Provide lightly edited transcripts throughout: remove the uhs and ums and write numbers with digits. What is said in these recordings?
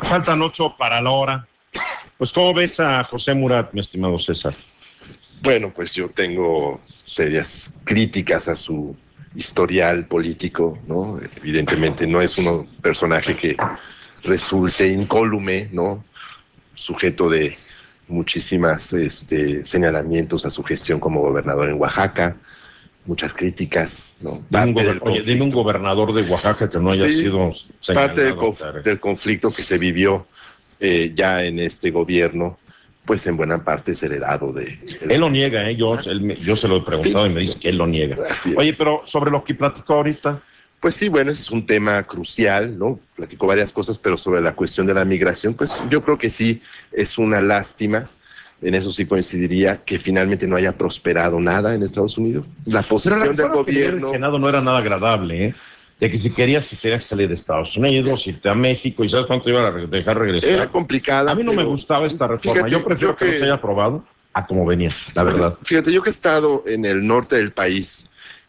Faltan 8 para la hora. Pues, ¿cómo ves a José Murat, mi estimado César? Bueno, pues yo tengo serias críticas a su historial político, ¿no? Evidentemente no es un personaje que resulte incólume, ¿no? Sujeto de muchísimas señalamientos a su gestión como gobernador en Oaxaca, muchas críticas, ¿no? Dime un gobernador de Oaxaca que no haya sido parte señalado. del conflicto que se vivió ya en este gobierno, pues en buena parte es heredado de... Él lo niega, ¿eh? Yo se lo he preguntado y me dice que él lo niega. Oye, pero sobre lo que platicó ahorita. Pues sí, bueno, es un tema crucial, ¿no? Platicó varias cosas, pero sobre la cuestión de la migración, pues yo creo que sí es una lástima, en eso sí coincidiría, que finalmente no haya prosperado nada en Estados Unidos. La posición del gobierno... El Senado no era nada agradable, ¿eh? De que si querías, te tenías que salir de Estados Unidos, irte a México, y ¿sabes cuánto iban a dejar regresar? Era complicada. A mí no me gustaba esta reforma. Fíjate, yo prefiero que no se haya aprobado a como venía, la verdad. Fíjate, yo que he estado en el norte del país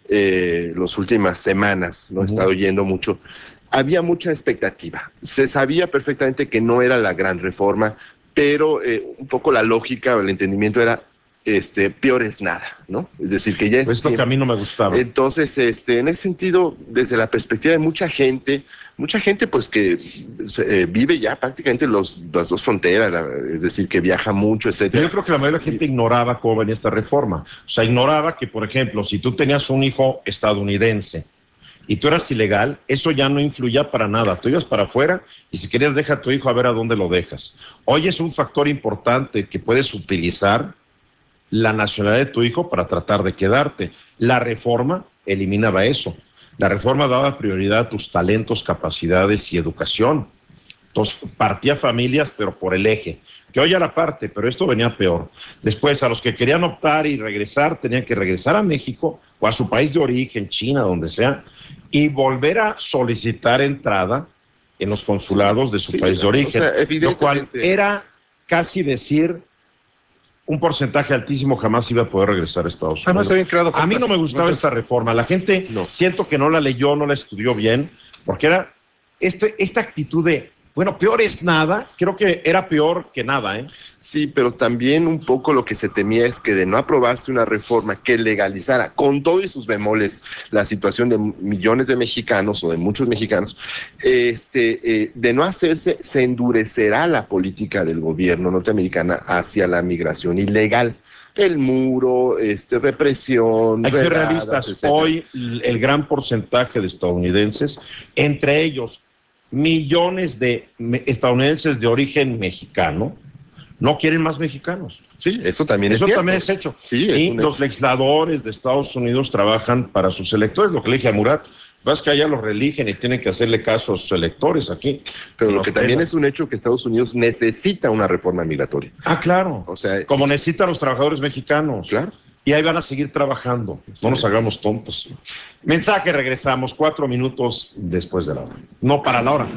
las últimas semanas, ¿no? He estado yendo mucho. Había mucha expectativa. Se sabía perfectamente que no era la gran reforma, pero un poco la lógica o el entendimiento era peor es nada, ¿no? Es decir, que ya es Esto que a mí no me gustaba. Entonces, en ese sentido, desde la perspectiva de mucha gente pues que vive ya prácticamente las dos fronteras, es decir, que viaja mucho, etcétera. Yo creo que la mayoría de la gente ignoraba cómo venía esta reforma. O sea, ignoraba que, por ejemplo, si tú tenías un hijo estadounidense y tú eras ilegal, eso ya no influía para nada. Tú ibas para afuera y si querías deja a tu hijo a ver a dónde lo dejas. Hoy es un factor importante que puedes utilizar la nacionalidad de tu hijo para tratar de quedarte. La reforma eliminaba eso. La reforma daba prioridad a tus talentos, capacidades y educación. Entonces, partía familias, pero por el eje. Que hoy era parte, pero esto venía peor. Después, a los que querían optar y regresar, tenían que regresar a México o a su país de origen, China, donde sea, y volver a solicitar entrada en los consulados de su país de origen. O sea, lo cual era casi decir un porcentaje altísimo jamás iba a poder regresar a Estados Unidos. A mí no me gustaba esta reforma. La gente siento que no la leyó, no la estudió bien, porque era esta actitud de, bueno, peor es nada. Creo que era peor que nada, ¿eh? Sí, pero también un poco lo que se temía es que de no aprobarse una reforma que legalizara con todos sus bemoles la situación de millones de mexicanos o de muchos mexicanos, de no hacerse, se endurecerá la política del gobierno norteamericana hacia la migración ilegal. El muro, represión, hay que ser realistas. etcétera. Hoy el gran porcentaje de estadounidenses, entre ellos millones de estadounidenses de origen mexicano, no quieren más mexicanos. Sí, eso también es cierto. También es hecho. Sí, y los legisladores de Estados Unidos trabajan para sus electores, lo que le dije a Murat. Vas que allá los religen y tienen que hacerle caso a sus electores aquí. Pero lo que también es un hecho que Estados Unidos necesita una reforma migratoria. Ah, claro. O sea, como necesitan los trabajadores mexicanos. Claro. Y ahí van a seguir trabajando. No nos hagamos tontos. Mensaje, regresamos 4 minutos después de la hora. No para la hora.